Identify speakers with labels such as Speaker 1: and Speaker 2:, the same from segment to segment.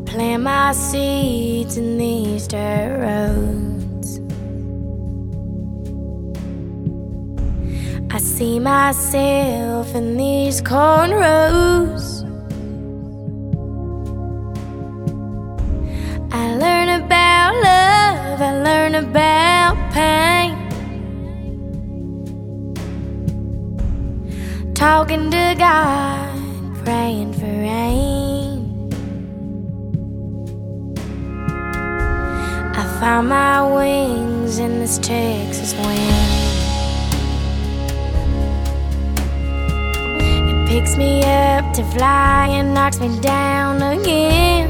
Speaker 1: plant my seeds in these dirt roads. I see myself in these cornrows. I learn about love, I learn about pain. Talking to God, praying for rain. I found my wings in this Texas wind. It picks me up to fly and knocks me down again.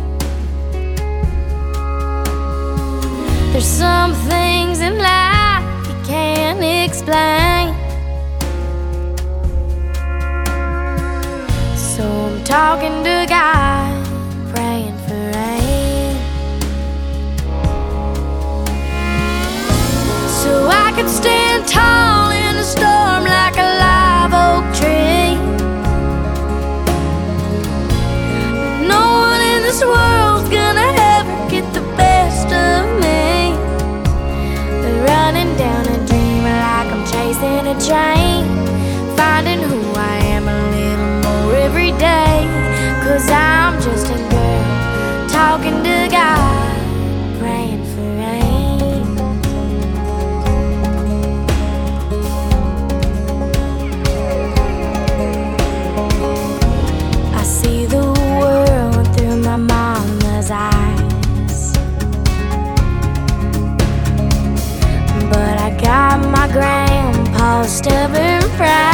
Speaker 1: There's some things in life you can't explain. So I'm talking to God, praying for rain, so I can stand tall in a storm like a live oak tree. No one in this world's gonna ever get the best of me. But running down a dream like I'm chasing a train, finding who I am a little more every day. 'Cause I'm just a girl talking to God, praying for rain. I see the world through my mama's eyes, but I got my grandpa's stubborn pride.